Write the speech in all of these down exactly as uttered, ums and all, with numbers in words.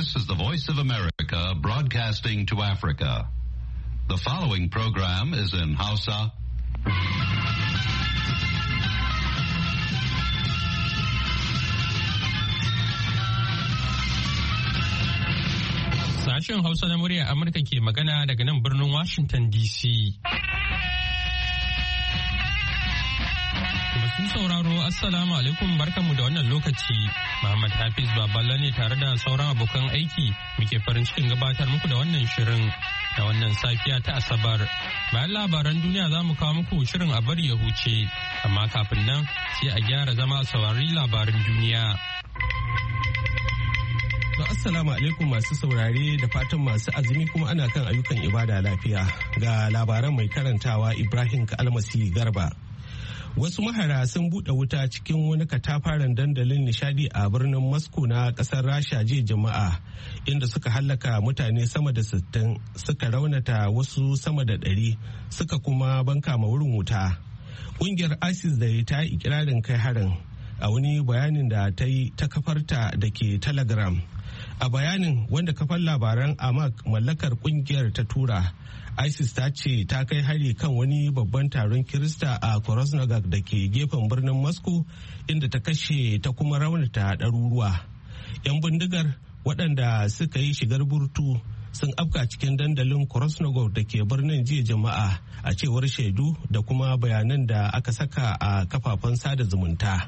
This is the Voice of America broadcasting to Africa. The following program is in Hausa. Sashen Hausa na murya Amurka ke magana daga nan birnin Washington D C. Masu sauraro Assalamu alaikum barkanmu da wannan lokaci. Muhammad Hafiz Baballa ne tare da sauran abokan aiki muke farin cikin gabatar muku da wannan shirin da wannan safiya ta Asabar. Bayan labaran duniya za mu kawo muku shirin a bari ya huce, amma kafin nan sai a gyara zama a saurari labaran duniya. To assalamu alaikum masu saurare da fatan masu azumi kuma ana kan ayyukan ibada lafiya. Ga labaran mai karantawa Ibrahim Kalmasi Garba. Wasu mahara sun buɗe wuta cikin wani katafaren dandalin nishadi a birnin Moscow na ƙasar Rasha jiya Juma'a, inda suka hallaka mutane sama da sittin, suka raunata wasu sama da ɗari, suka kuma banka ma wurin wuta. Ƙungiyar ISIS da ta yi ikirarin kai harin a wani bayanin da ta yi ta kafarta da ke Telegram. A bayanin wanda kafar labaran Amak mallakar kungiyar ta tura, ISIS ta ce ta kai hari kan wani babban taron Kirista a Krasnogag da ke gefen birnin Moscow, inda ta kashe ta kuma raunata ɗaruruwa. 'Yan bindigar waɗanda suka yi shigar burtu sun afka cikin dandalin Krasnogag da ke birnin jiya jama'a, a cewar shaidu da kuma bayanan da aka saka a kafafen sada zumunta.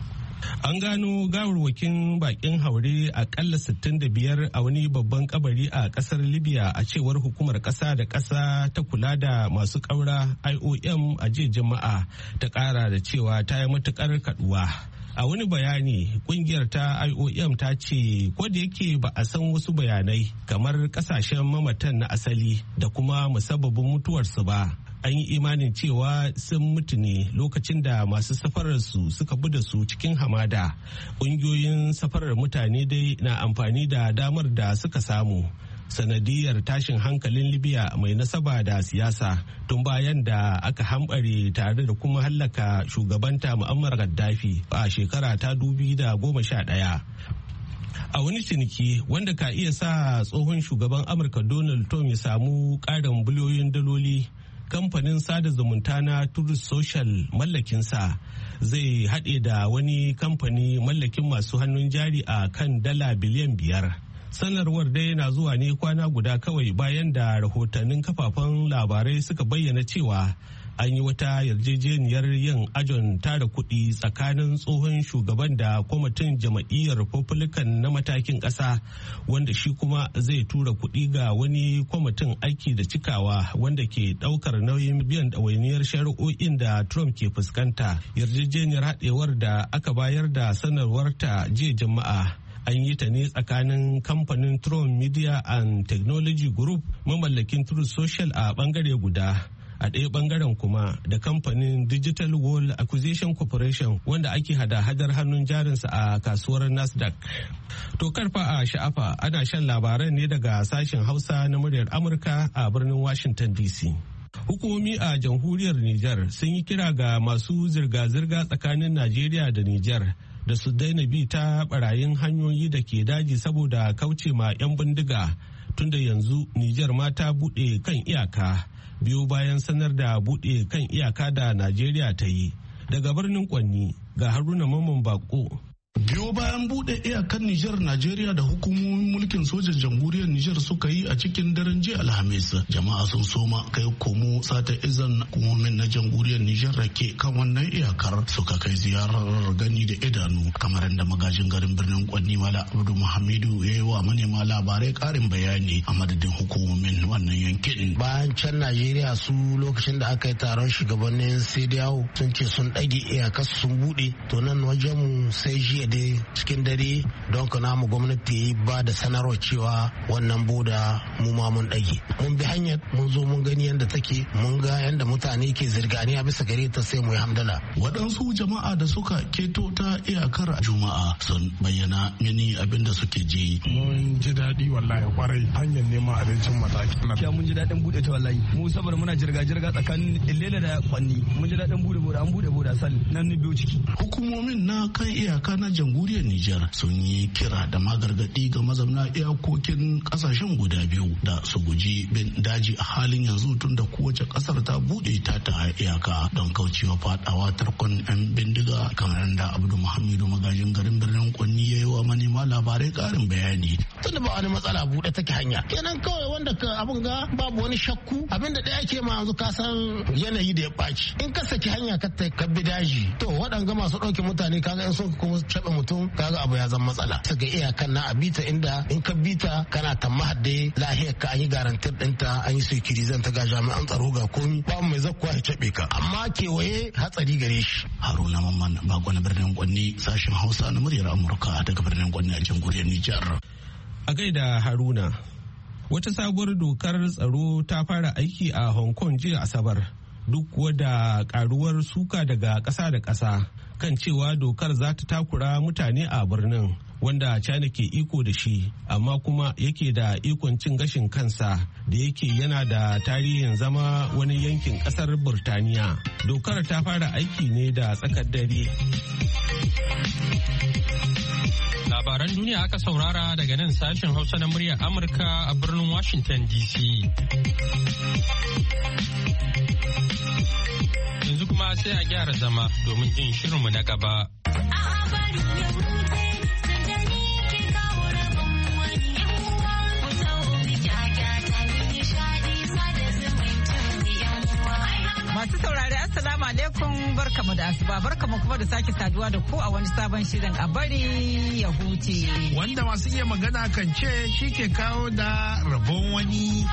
An gano gawarwakin bakin haure akalla sittin da biyar a wani babban kabari a kasar Libya, a cewar hukumar kasa da kasa ta kula da masu kaura I O M a jiya jama'a, ta kara da cewa ta yi matukar kaduwa. A wani bayani kungiyar ta I O M ta ce da yake ba a san wasu bayanai kamar kasashen mamatan na asali da kuma musabbabin mutuwarsu ba, an yi imanin cewa sun mutu ne lokacin da masu safararsu suka bi da su cikin hamada. Ƙungiyoyin safarar mutane dai na amfani da damar da suka samu sanadiyar tashin hankalin Libya mai nasaba da siyasa tun bayan da aka hambare tare da kuma hallaka shugabanta Muammar Gaddafi a shekara ta dubi da goma sha ɗaya. A wani ciniki wanda ka iya sa tsohon shugaban Amurka Donald Trump ya samu ƙarin biliyoyin daloli, kamfanin sada zumunta na Truth Social mallakinsa zai haɗe da wani kamfani mallakin masu hannun jari a kan dala biliyan biyar. Sanarwar dai na zuwa ne kwana guda kawai bayan da rahotannin kafafen labarai suka bayyana cewa an yi wata yarjejeniyar yin ajon tara kuɗi tsakanin tsohon shugaban da kwamitin jama'iyyar Republican na matakin ƙasa, wanda shi kuma zai tura kuɗi ga wani kwamitin aiki da cikawa wanda ke ɗaukar nauyin biyan ɗawainiyar shari'o'in da Trump ke fuskanta. Yarjejeniyar haɗewar da aka bayar da sanarwarta jiya Juma'a an yi ta ne tsakanin kamfanin Trump Media and Technology Group mamallakin Truth Social a bangare guda, a ɗaya bangaren kuma da kamfanin Digital World Acquisition Corporation wanda ake hada-hadar hannun jarinsa a kasuwar Nasdaq. To karfa a sha'afa ana shan labaran ne daga sashen Hausa na muryar Amurka a birnin Washington D C. Hukumomi a jamhuriyar Nijar sun yi kira ga masu zirga-zirga tsakanin Najeriya da Nijar da su daina bi ta barayin hanyoyi da ke daji saboda kauce ma 'yan bindiga, tunda yanzu Nijar ma ta buɗe kan iyaka biyu bayan sanar da buɗe kan iyaka da Najeriya ta yi. Daga birnin Kwanni ga Haruna Mamman Bako. Biyo bayan bude iyakan Nijar Najeriya da hukumomin mulkin sojan jamhuriyar Nijar suka yi a cikin daren jiya Alhamis, jama'a sun soma kai komo sata izan hukumomin na jamhuriyar Nijar rake kan wannan iyakar, suka kai ziyarar gani da idanu, kamar da magajin garin birnin Kwanni Mala Abdu Muhammadu ya yi wa manema labarai karin bayani a madadin hukumomin wannan yankin. Bayan can Najeriya su lokacin da aka yi taron shugabannin Sediyawo sun ce sun ɗage iyakar sun bude, to nan wajen mu sai jiya dai cikin dare don ka namu gwamnati ba da sanarwa cewa wannan boda mu ma mun ɗage. Mun bi hanyar mun zo mun gani yadda take, mun ga yadda mutane ke zirganiya bisa gare ta, sai mu yi hamdala. Waɗansu jama'a da suka keto ta iyakar Juma'a sun bayyana mini abin da suke ji. Mun ji daɗi wallahi kwarai, hanyar neman abincin mataki. Ya mun ji daɗin buɗe ta wallahi, mu saboda muna jirga-jirga tsakanin Ilela da Kwanni, mun ji daɗin buɗe boda, an buɗe boda sal nan ni biyu ciki. Hukumomin na kan iyaka na jamhuriyar Nijar sun yi kira da magargadi ga mazamna iyakokin kasashen guda biyu da su guji bin daji a halin yanzu tun da kowace kasar ta bude ta ta iyaka don kaucewa fadawa tarkon yan bindiga, kamar da Abdu Muhammadu magajin garin birnin Kwanni ya yi wa manema labarai karin bayani. Tunda ba wani matsala bude take hanya kenan kawai wanda ka abun ga babu wani shakku abinda da yake ma yanzu ka san yanayi da ya baci in ka saki hanya ka ka bi daji to waɗanga masu ɗauke mutane kaga in sun kuma caɓe mutum kaga abu ya zama matsala ta ga iyakan na abita inda in ka bita kana ta mahadde lahiyar ka an yi garantir ɗinta an yi sekirizan ta ga jami'an tsaro ga komi ba mai zakkuwa ya caɓe ka amma kewaye hatsari gare shi. Haruna Mamman Bago na birnin Kwanni, sashen Hausa na muryar Amurka daga birnin Kwanni a jamhuriyar Nijar. A gaida Haruna, wata sabuwar dokar tsaro ta fara aiki a Hong Kong jiya Asabar. Duk kuwa da karuwar suka daga ƙasa da ƙasa kan cewa dokar za ta takura mutane a birnin wanda China ke iko da shi, amma kuma yake da ikon cin gashin kansa da yake yana da tarihin zama wani yankin ƙasar Burtaniya. Dokar ta fara aiki ne da tsakar dare. Labaran duniya aka saurara daga nan sashen Hausa na muryar Amurka a birnin Washington D C. Yanzu kuma sai a gyara zama domin jin shirinmu na gaba. Masu saurari assalamu alaikum, barkamu da asuba, barkamu kuma da sake saduwa da ku a wani sabon shirin a bari ya huce. Wanda masu iya magana kan ce shi ke kawo da rabon wani.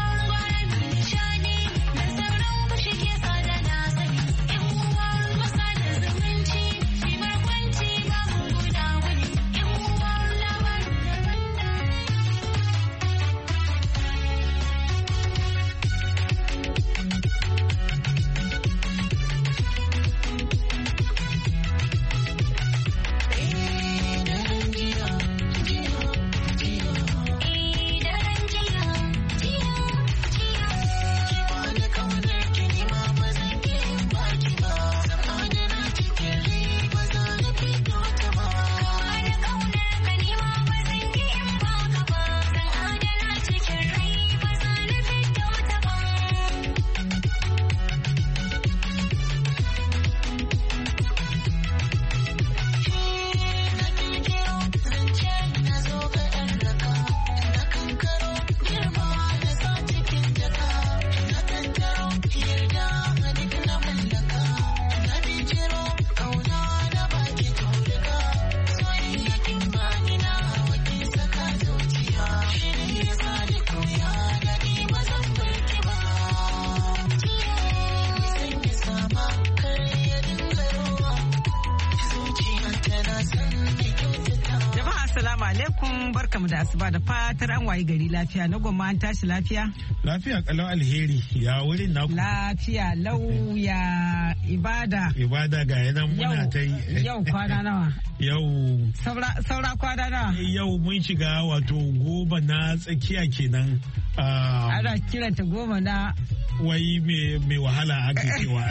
Barkamu da asuba da fatar an wayi gari lafiya, na gwamma an tashi lafiya? Lafiya kalau alheri, ya wurin naku? Lafiya lau, ya ibada. Ibada ga yanan muna ta yi. Yau kwana nawa? Yau. Saura kwana nawa? Yau mun shiga wato goma na tsakiya kenan. Ana kiranta goma na wai mai wahala ake cewa.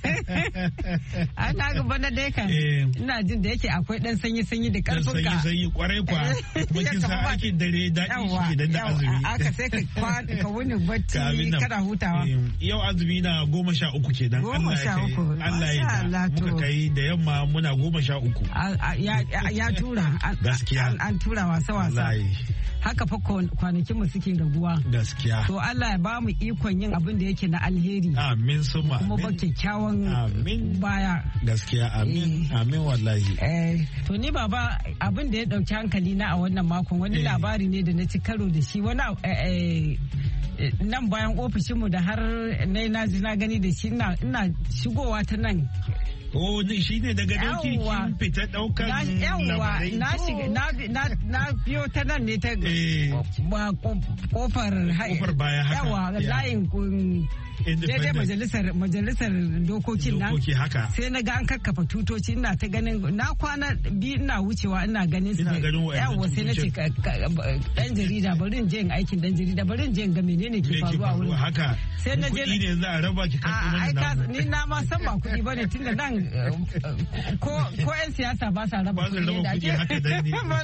Ana gaba na dai kan ina jin da yake akwai dan sanyi-sanyi da karfin ka. Sanyi-sanyi kwarai kwa. Bakin sa aikin dare daɗi shi ke da azumi. Aka sai ka wuni bacci kada hutawa. Yau azumi na goma sha uku kenan. Goma sha uku. Allah ya muka kai da yamma muna goma sha uku. Ya tura. Gaskiya. An tura wasa-wasa. Haka fa kwanakin mu suke raguwa. Gaskiya. To Allah ya ba mu ikon yin abin da yake na alheri. Amin suma. Kuma ba kyakkyawan baya. Gaskiya amin. Amin wallahi. Eh to ni baba abin da ya dauki hankali na a wannan makon wani labari ne da na ci karo da shi wani nan bayan ofishinmu da har na ji na gani da shi ina shigowa ta nan. Oh, shi ne daga dauki kin fita daukan labarai. Na shiga na biyo ta nan ne ta kofar kofar baya haka. Yawa layin daidai majalisar majalisar dokokin nan sai na ga an kakkafa tutoci ina ta ganin na kwana biyu ina wucewa ina ganin su yawa sai na ce dan jarida bari in je in aikin dan jarida bari in je in ga menene ke faruwa wurin sai na je ne za a raba ki kan ni na ma san ba kuɗi bane tunda nan ko ko yan siyasa ba sa raba kuɗi da ake haka dan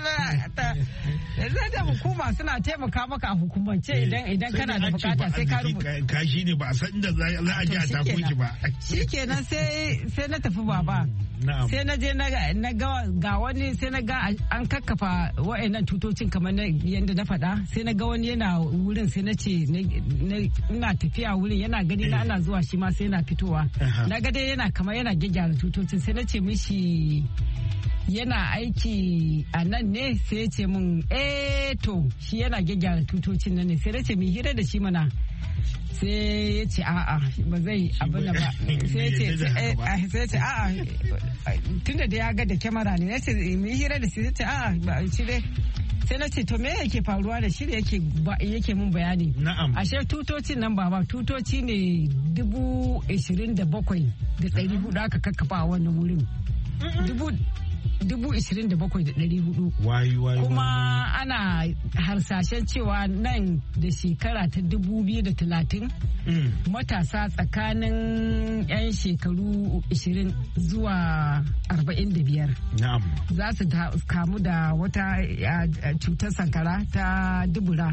ne zai da hukuma suna taimaka maka a hukumance idan idan kana da bukata sai ka rubuta kashi ne ba san da za a ji a tako ki ba shikenan sai sai na tafi baba sai na je na ga ga wani sai na ga an kakkafa wa'annan tutocin kamar yadda na faɗa sai na ga wani yana wurin sai na ce ina tafiya wurin yana gani na ana zuwa shi ma sai yana fitowa na ga dai yana kamar yana gyaggyara tutocin sai na ce mishi yana aiki a nan ne sai ya ce min eh to shi yana gyaggyara tutocin nan ne sai na ce mi hira da shi mana sai ya ce a'a ba zai abu na ba sai ya ce a'a tunda da ya ga da kyamara ne ya ce mi hira da shi ya ce a'a ba shi dai sai na ce to me yake faruwa da shi da yake yake mun bayani ashe tutocin nan baba tutoci ne dubu ishirin da bakwai da ɗari hudu aka kakkafa a wannan wurin dubu dubu ishirin da bakwai da ɗari hudu kuma ana harsashen cewa nan da shekara ta dubu biyu da talatin matasa tsakanin 'yan shekaru ishirin zuwa arba'in da biyar za su kamu da wata cutar sankara ta dubura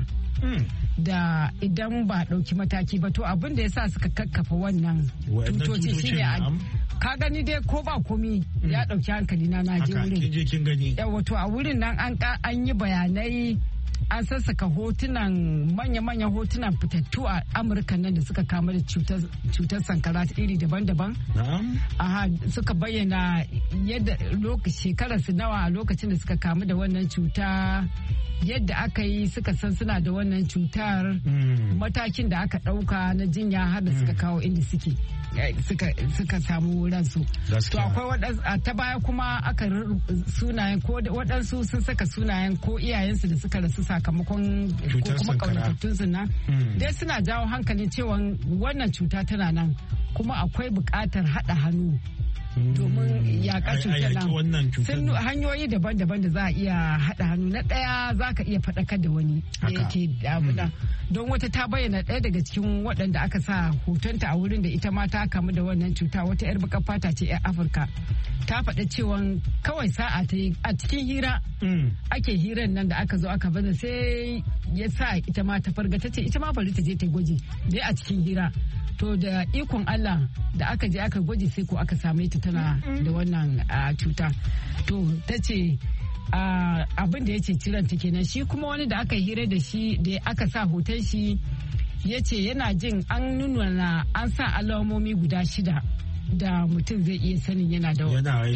da idan ba ɗauki mataki ba to abin da ya sa suka kakkafa wannan tutoci shine ka gani dai ko ba komi ya ɗauki hankali na na je wurin wato a wurin nan an yi bayanai an sassaka hotunan manya-manyan hotunan fitattu a amurka nan da suka kama da cutar sankara iri daban-daban aha suka bayyana yadda shekararsu nawa a lokacin da suka kamu da wannan cuta yadda aka yi suka san suna da wannan cutar matakin da aka ɗauka na jinya har da suka kawo inda suke suka samu ransu to akwai waɗansu ta baya kuma aka sunayen ko waɗansu sun saka sunayen ko iyayensu da suka rasu sakamakon ko kuma ƙaunatattunsu nan dai suna jawo hankalin cewa wannan cuta tana nan kuma akwai buƙatar haɗa hannu domin yaƙar cutar nan sun hanyoyi daban-daban da za a iya haɗa hannu na ɗaya za ka iya faɗakar da wani da yake damuna don wata ta bayyana ɗaya daga cikin waɗanda aka sa hotonta a wurin da ita ma ta kamu da wannan cuta wata 'yar baƙar fata ce 'yar afirka ta faɗa cewa kawai sa'a ta yi a cikin hira ake hirar nan da aka zo aka bada sai ya sa ita ma ta farga ta ce ita ma bari ta je ta gwaji dai a cikin hira to da ikon Allah da aka je aka gwaji sai ko aka same ta tana da wannan cuta to ta ce abin da ya ce ciranta kenan shi kuma wani da aka hira da shi da aka sa hoton shi ya ce yana jin an nuna an sa alamomi guda shida da mutum zai iya sanin yana da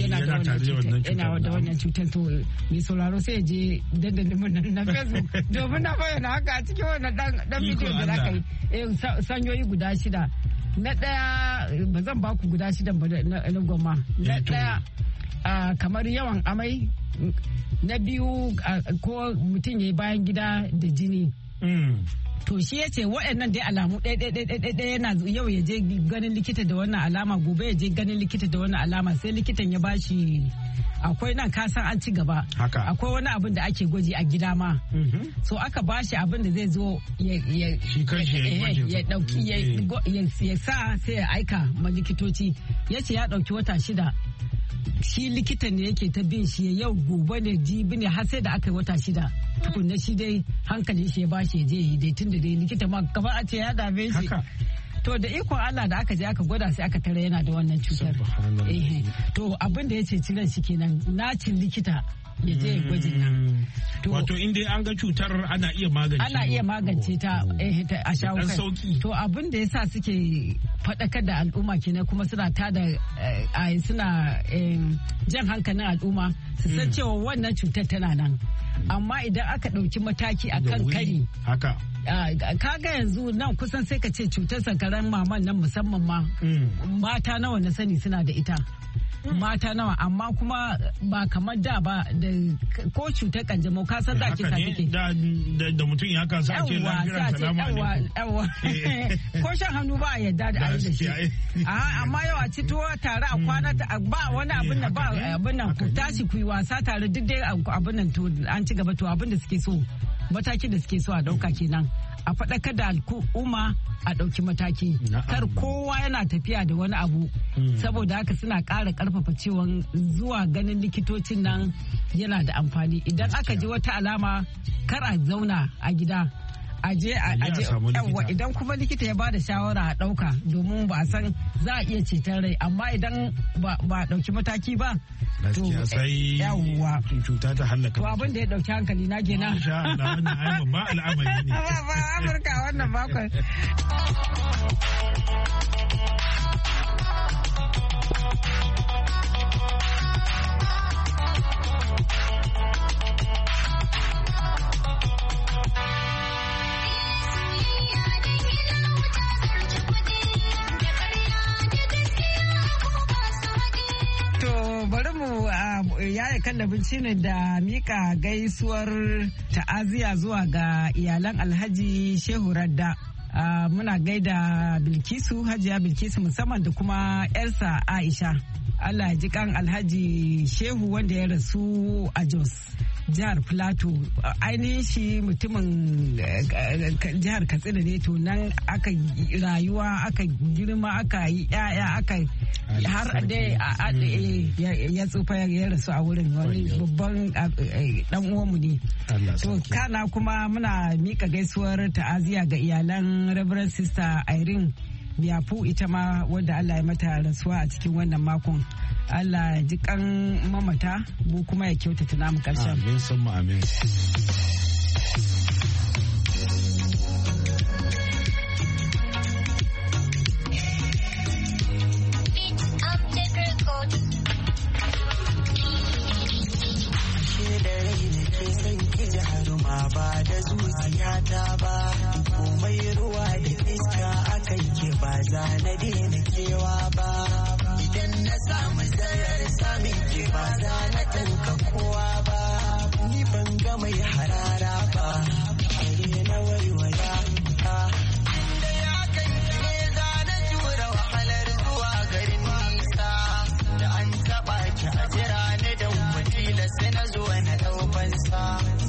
wannan cutar to mai sauraro sai ya je dandalin na Facebook domin na bayyana haka a cikin wannan dan bidiyon da aka yi sanyoyi guda shida na daya ba zan baku guda shida ba na goma na daya kamar yawan amai na biyu ko mutum ya yi bayan gida da jini to shi ya ce waɗannan dai alamu ɗaya yana yau ya je ganin likita da wannan alama gobe ya je ganin likita da wannan alama sai likitan ya bashi akwai nan kasan an ci gaba akwai wani abin da ake gwaji a gida ma so aka bashi abin da zai zo ya dauki ya sa sai ya aika ma likitoci ya ce ya dauki wata shida shi likitan ne yake ta bin shi yau gobe ne jibi ne har sai da aka yi wata shida tukunna shi dai hankalin shi ya bashi ya je yi dai tun da dai likita ma kamar a ce ya dame shi to da ikon Allah da aka je aka gwada sai aka tare yana da wannan cutar to abin da ya ce ciran shi kenan nacin likita ya je ya gwajin nan. Wato in dai an ga cutar ana iya magance ana iya magance ta a shawo kai. To abin da yasa suke faɗakar da al'umma kenan kuma suna tada suna jan hankalin al'umma su san cewa wannan cutar tana nan. Amma idan aka ɗauki mataki a kan kari. Haka. Kaga yanzu nan kusan sai ka ce cutar sankaran maman nan musamman ma mata nawa na sani suna da ita. mata nawa amma kuma ba kamar da ba da ko cutar kanjamau ka san da kisa take da da mutum ya kan sa ce lafiyar salamu alaikum ko shan hannu ba a yadda da ayi da shi amma yau a ci tuwo tare a kwana ba wani abin da ba abin nan ku tashi ku yi wasa tare duk dai abin nan to an ci gaba to abin da suke so matakin da suke so a dauka kenan a faɗakar da al'umma a ɗauki mataki kar kowa yana tafiya da wani abu saboda haka suna ƙara ƙarfafa cewa zuwa ganin likitocin nan yana da amfani idan aka ji wata alama kar a zauna a gida aje aje yawa idan kuma likita ya bada shawara a dauka domin ba a san za a iya ceton rai amma idan ba a dauki mataki ba to yawa cuta ta halaka to abin da ya dauki hankali na kenan insha Allah wannan ai babba al'amari ne ba Amurka wannan bakon yaya kallabin ne da mika gaisuwar ta'aziya zuwa ga iyalan Alhaji Shehu Radda. Uh, muna gaida Bilkisu, Hajiya Bilkisu musamman da kuma yarsa Aisha. Allah ji kan Alhaji Shehu wanda ya rasu a Jos, jihar Plateau. Ainihin shi mutumin jihar Katsina ne, to nan aka rayuwa, aka girma, aka yi yaya, aka har dai ya tsufa ya rasu a wurin, wani babban dan uwanmu ne. To kana kuma muna mika gaisuwar ta'aziya ga iyalan Reverend Sister Irene Biyafu, ita ma wadda Allah ya mata rasuwa a cikin wannan makon. Allah ji kan mamata, mu kuma ya kyautata namu karshen. Amin, sun amin. Ba da zuciyata ba, komai ruwa da iska akan ke ba za na daina kewa ba. Idan na samu zayar samun ke ba za na tanka kowa ba. Ni ban ga mai harara ba, kare na waiwaya ta. Inda ya kai ne za na jura wahalar zuwa garin nisa. Da an taɓa ki a jira ni da wakila sai na zo na ɗaukansa.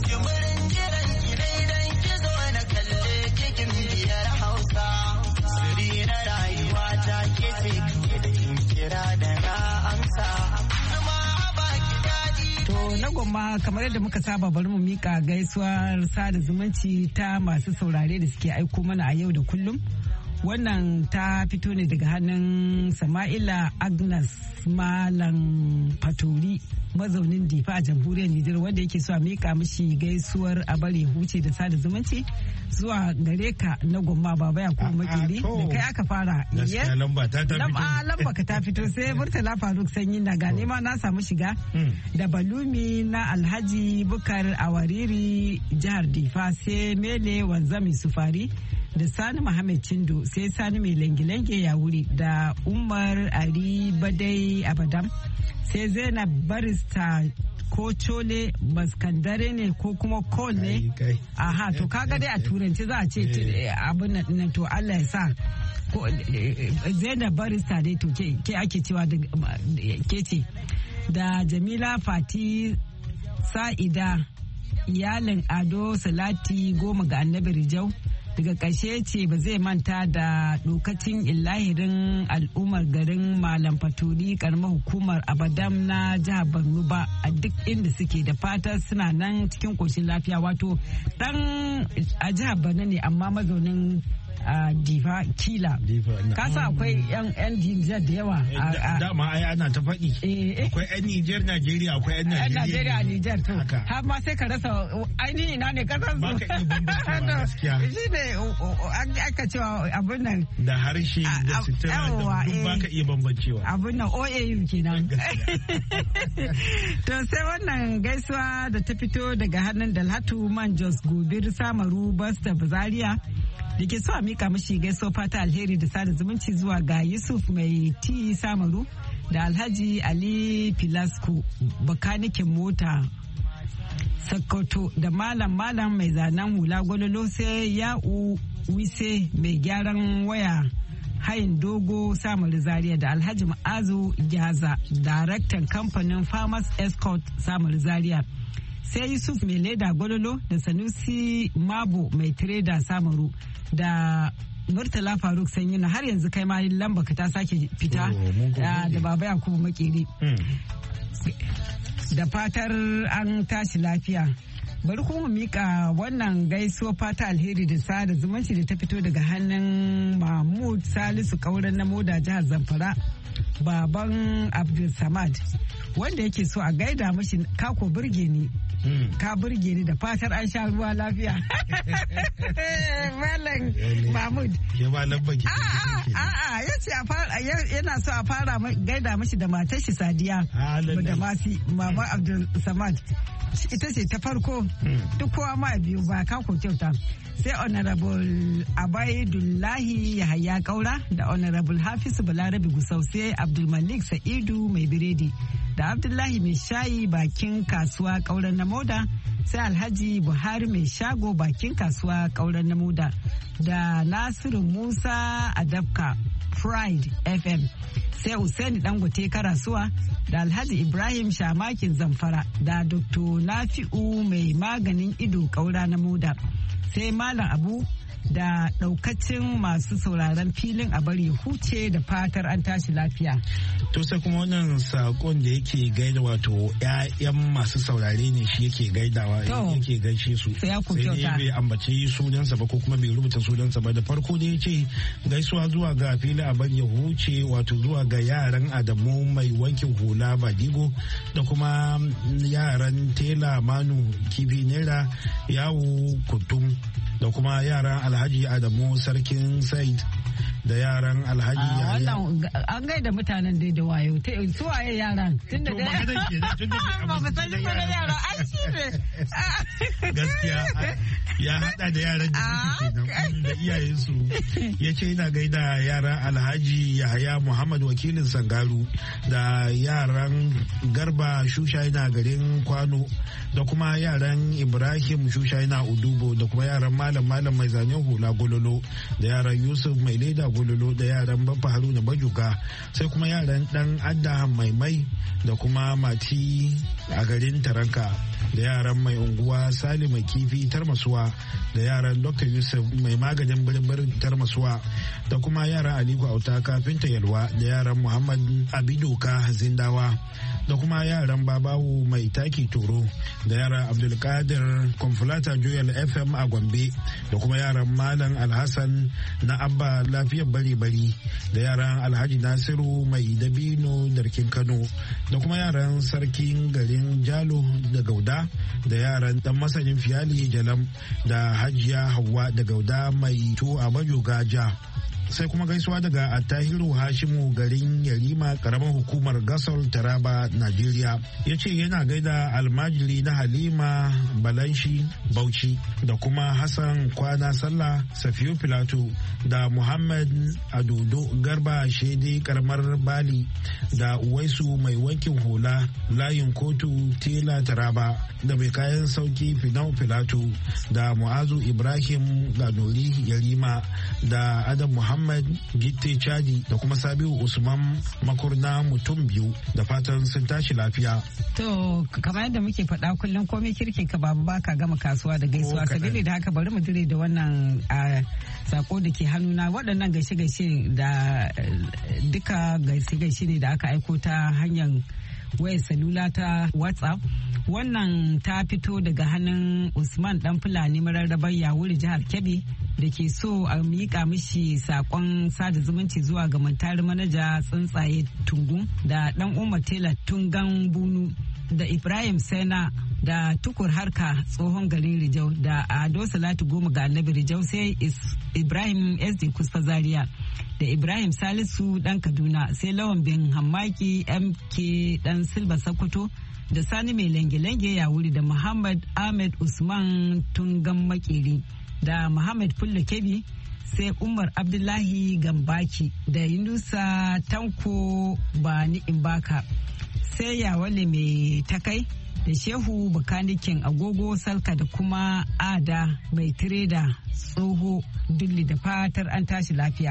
Na gwamma kamar yadda muka saba bari mu mika gaisuwar sada zumunci ta masu saurare da suke aiko mana a yau da kullum. Wannan ta fito ne daga hannun Sama'ila Agnes Malam Fatori, mazaunin Difa a jamhuriyar Nijar, wanda yake so a mika mishi gaisuwar a bari huce da sada zumunci zuwa gare ka na gwamma baba ya kuma makili da kai aka fara. Gaskiya lamba ta ta fito. Lamba ka ta fito sai Murtala Faruk Sanyi na gane ma na samu shiga da Balumi na Alhaji Bukar Awariri jihar Difa, sai Mele Wanzami Sufari da Sani Muhammad Chindo, sai Sani mai langilange ya wuri da Umar Ali Badai Abadam, sai Zainab Barista ko Chole Baskandare ne ko kuma Kol ne. Aha, to kaga dai a turanci za a ce abin nan, to Allah ya sa Zainab Barista dai to ke ake cewa ke ce da Jamila Fati Sa'ida iyalin Ado Salati goma ga Annabi Rijau. Daga ƙarshe ce ba zai manta da lokacin illahirin al'ummar garin Malam Faturi karamar hukumar Abadam na jihar Borno ba a duk inda suke, da fata suna nan cikin ƙoshin lafiya. Wato dan a jihar Borno ne amma mazaunin a Difa kila. Kasa akwai yan Nijar da yawa. Dama ai ana ta faɗi. Akwai yan Nijar Najeriya, akwai yan Najeriya. Najeriya a Nijar to. Har ma sai ka rasa ainihi na ne kasar su. Ba ka iya bambancewa gaskiya. Shi ne aka cewa abin nan. Da harshe da sutura da duk ba ka iya bambancewa. Abin nan O A U kenan. To sai wannan gaisuwa da ta fito daga hannun Dalhatu Manjos Gobir Samaru Basta Zaria. Da ke so a mika mashi gaisuwa fata alheri da sada zumunci zuwa ga Yusuf mai ti Samaru da Alhaji Ali Filasku bakanikin mota Sokoto, da Malam Malam mai zanen hula Gololo, sai Ya'u Wise mai gyaran waya hayin dogo Samaru Zaria, da Alhaji Ma'azu Gyaza daraktan kamfanin Farmers Escort Samaru Zaria, sai Yusuf mai leda Gololo, da Sanusi Mabo mai tireda Samaru, da Murtala Faruk Sanyina. Har yanzu kai ma lamba ka ta sake fita da Baba Yakubu Makeri. Da fatar an tashi lafiya. Bari kuma mika wannan gaisuwa fata alheri da sada zumunci da ta fito daga hannun Mahmud Salisu Kauran na Moda jihar Zamfara, baban Abdul Samad, wanda yake so a gaida mashi kako burge ni. Ka burge ni, da fatar an sha ruwa lafiya. Malam Mahmud. Ya ba lamba ki. A'a, yace a fara yana so a fara gaida mashi da matar shi Sadiya. Da masi Mama Abdul Samad. Ita ce ta farko. Duk kowa ma biyu ba ka ko kyauta. Sai Honorable Abaidullahi Yahaya Kaura, da Honorable Hafizu Balarabi Gusau, sai Abdul Malik Sa'idu mai biredi, da Abdullahi mai shayi bakin kasuwa Kauran na Moda, sai Alhaji Buhari mai shago bakin kasuwa Kauran na Moda, da Nasiru Musa Adabka Pride F M, sai Usaini Dangote Karasuwa, da Alhaji Ibrahim Shamakin Zamfara, da Doctor Nafi'u mai maganin ido Kaura na Moda, sai Malam Abu, da daukacin masu sauraron filin a bari huce, da fatar an tashi lafiya. To sai kuma wannan sakon da yake gaida wato ƴaƴan masu saurare ne shi yake gaidawa, yake gaishe su. Sai dai bai ambaci sunansa ba ko kuma bai rubuta sunansa ba. Da farko da yace gaisuwa zuwa ga filin a bari huce, wato zuwa ga yaran Adamu mai wankin hula Badigo, da kuma yaran Tela Manu Kifi Naira Yawo Kutum, da kuma yaran Alhaji Adamu Sarkin Said, da yaran Alhaji Yahaya. An gaida mutanen dai da wayo. Su waye yaran? Tunda da ba ba san ko da yara ai shi ne. Gaskiya ya hada da yaran da suke kenan da iyayensu. Yace ina gaida yaran Alhaji Yahaya Muhammad wakilin Sangaru, da yaran Garba Shushaina garin Kwano, da kuma yaran Ibrahim Shushaina Udubo, da kuma yaran Malam Malam mai zanen hula Gololo, da yaran Yusuf mai leda Gololo, da yaran Baffa Haruna Bajuga, sai kuma yaran Dan Adda Maimai, da kuma Mati a garin Taranka, da yaran mai unguwa Sali mai kifi Tarmasuwa, da yaran Doctor Yusuf mai maganin birbirin Tarmasuwa, da kuma yaran Aliko Auta kafinta Yalwa, da yaran Muhammad Abidoka Zindawa, da kuma yaran Babawu mai taki Toro, da yaran Abdulkadir Konfulata Joyal F M a Gombe, da kuma yaran Malam Alhassan na Abba Lafiyar Bari Bari, da yaran Alhaji Nasiru mai Dabino Darkin Kano, da kuma yaran Sarkin garin Jalo da Gauda, da yaran Dan Masanin Fiyali Jalam, da Hajiya Hauwa da Gauda mai to a Bajoga Ja. Sai kuma gaisuwa daga Attahiru Hashimu garin Yarima karamar hukumar Gasol Taraba Najeriya. Ya ce yana gaida almajiri na Halima Balanshi Bauchi, da kuma Hassan Kwana Sallah Safiyu Filato, da Muhammad Adodo Garba Shede karamar Bali, da Uwaisu mai wankin hula layin kotu Tela Taraba, da mai kayan sauki Finau Filato, da Mu'azu Ibrahim Ganori Yarima, da Adam Muhammad Muhammad Gitte Chadi, da kuma Sabiu Usman Makurna mutum biyu, da fatan sun tashi lafiya. To kamar yadda muke faɗa kullum komai kirki ka babu baka gama kasuwa da gaisuwa, sabili da haka bari mu dire da wannan sako da ke hannuna. Waɗannan gaishe-gaishe da duka gaishe-gaishe ne da aka aiko ta hanyar wayar salula ta WhatsApp. Wannan ta fito daga hannun Usman Dan Fulani mararrabar Yawuri jihar Kebbi, da ke so a miƙa mishi sakon sada zumunci zuwa ga Mantari manaja Tsuntsaye Tungun, da Dan Umar Tela Tungan Bunu, da Ibrahim Sena, da Tukur Harka tsohon garin Rijau, da Ado Salatu Goma ga Annabi Rijau, sai Ibrahim S D Kusfa Zaria, da Ibrahim Salisu Dan Kaduna, sai Lawan Bin Hammaki M K Dan Silba Sokoto, da Sani Mai Lange-Lange ya wuri, da Muhammad Ahmed Usman Tungan Makeri, da Muhammad Fulla Kebi, sai Umar Abdullahi Gambaki da Yunusa Tanko Bani Imbaka, sai Yawale mai takai da Shehu bakanikin agogo Salka da kuma Ada mai tireda tsoho Dulli, da fatar an tashi lafiya.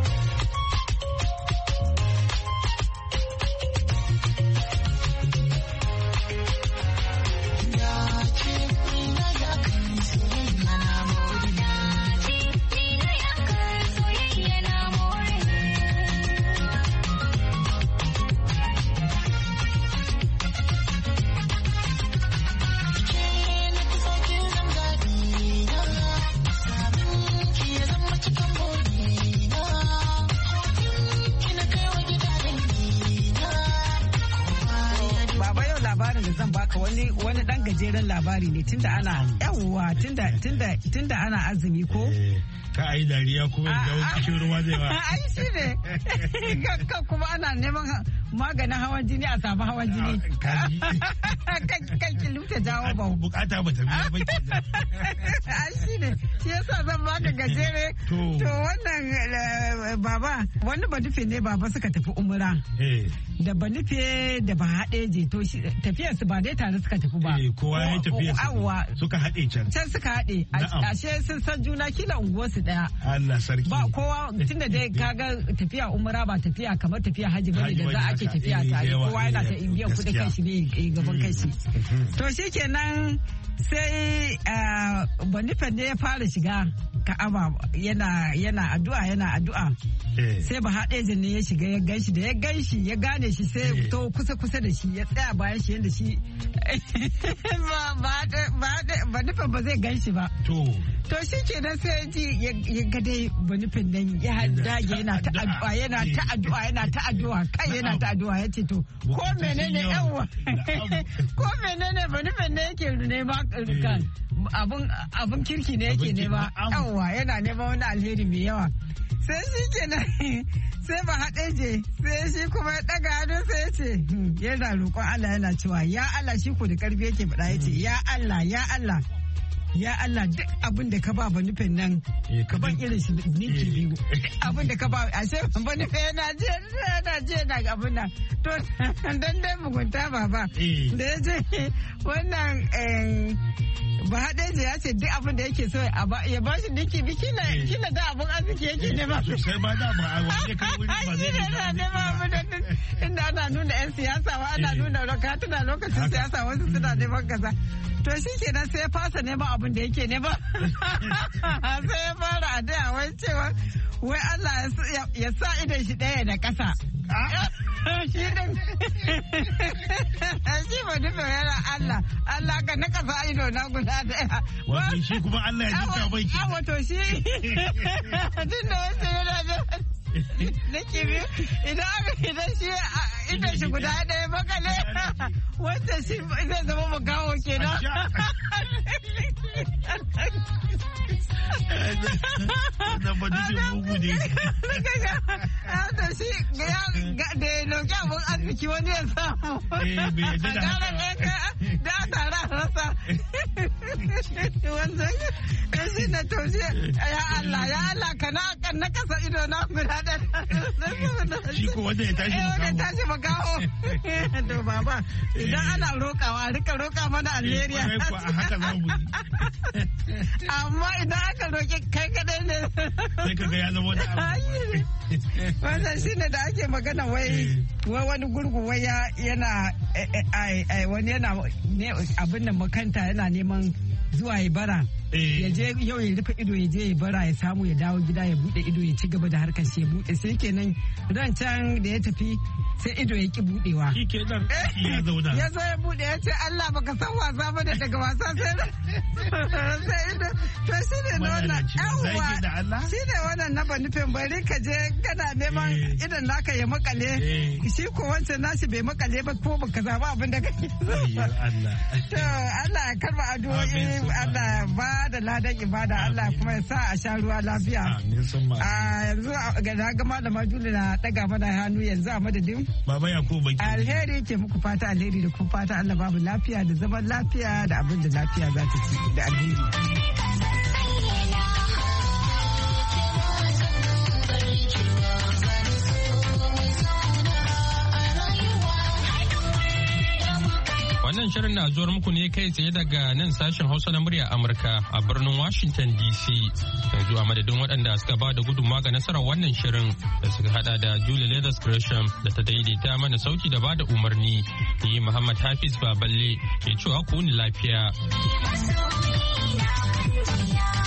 Wani dan gajeren labari ne tunda ana yawwa tunda tunda tunda ana azumi ko ka ai dariya kuma da cikin ruwa zai ba ai shi ne ka kuma ana neman maganin hawan jini a samu hawan jini kan ki luta jawo ba bukata ba ta biya ba ai shi ne shi yasa zan baka gajere to wannan baba wani ba nufe ne baba suka tafi umra da ba nufe da ba haɗe je to tafiyar su ba dai tare suka tafi ba kowa ya tafiya suka haɗe can can suka haɗe ashe sun san juna kila unguwar su daya Allah sarki ba kowa tunda dai kaga tafiya umra ba tafiya kamar tafiya haji bane da za a ke tafiya tare kowa yana ta biyan kuɗin kanshi ne gaban kanshi to shikenan sai banifan ne ya fara shiga Ka'aba yana yana addu'a yana addu'a sai ba haɗe ne ya shiga ya ganshi da ya ganshi ya gane shi sai to kusa kusa da shi ya tsaya bayan shi yanda shi ba nufin ba zai ganshi ba to to shi ke nan sai ji ya ga dai ba nufin nan ya dage yana ta addu'a yana ta addu'a yana ta addu'a kai yana ta addu'a ya ce to ko menene yawa ko menene ba nufin ne yake nema kan abun abun kirki ne yake nema yawa yana nema wani alheri mai yawa sai shi kenan sai ba haɗe je sai shi kuma ya ɗaga hannu sai ya ce yana roƙon Allah yana cewa ya Allah shi ko da ƙarfi yake faɗa ya ce ya Allah ya Allah ya Allah duk abin da ka ba ba nufin nan ka ban irin shi ninki biyu abin da ka ba a sai ba nufin yana je yana je na abin nan to dan dai mugunta baba da ya je wannan ba haɗe je ya ce duk abin da yake so ya ba shi ninki biyu kila kila da abin arziki yake ne ba sai ba da ba wani kai wuri ba zai ne ba abin da inda ana nuna yan siyasa wa ana nuna lokacin lokacin siyasa wasu suna neman kaza to shi kenan sai ya fasa neman abin da yake nema sai ya fara addu'a wai cewa wai Allah ya sa idan shi ɗaya da ƙasa shi din shi ba nufin yana Allah Allah ka na ƙasa ido na guda ɗaya wato shi kuma Allah ya jika bai ki wato shi tun da wasu yana da nake biyu idan aka idan shi idan shi guda ɗaya makale wanda shi zai zama magawo kenan na ba duk mugu ne da shi da ya lauki abin arziki wani ya samu da tara rasa wanda ya shi na taushe ya Allah ya Allah ka na kasa ido na guda da shi ko wanda ya tashi makaho ya tashi makaho to baba idan ana rokawa rika roka mana alheriya haka za mu amma idan aka roki kai kadai ne sai kaga ya zama wani abu wannan shine da ake magana wai wai wani gurgu wai yana wani yana abin da makanta yana neman zuwa ya bara ya je yau ya rufe ido ya je ya bara ya samu ya dawo gida ya bude ido ya ci gaba da harkar shi ya bude sai kenan ran can da ya tafi sai ido ya ki budewa shi kenan ya zauna ya zo ya bude ya ce Allah baka san wasa ba da daga wasa sai sai ido to shi ne wannan yawa shi ne wannan na ba nufin bari ka je kana neman idan naka ya makale shi ko wancan nashi bai makale ba ko baka zaba abin da kake so Allah to Allah ya karba addu'o'i Allah ba da ladan ibada Allah kuma ya sa a sha ruwa lafiya. A yanzu ga na ga malama Juli na daga mana hannu yanzu a madadin. Baba Yakubu Baki. Alheri ke muku fata alheri da kuma fata Allah babu lafiya da zaman lafiya da abin da lafiya za ta ci da alheri. Wannan shirin na zuwar muku ne kai tsaye daga nan sashen Hausa na murya Amurka a birnin Washington D C. Yanzu a madadin waɗanda suka ba da gudunmawa ga nasarar wannan shirin da suka hada da Julie Leathers Gresham da ta daidaita mana sauti da ba da umarni. Ni Muhammad Hafiz Baballe ke cewa ku ni lafiya.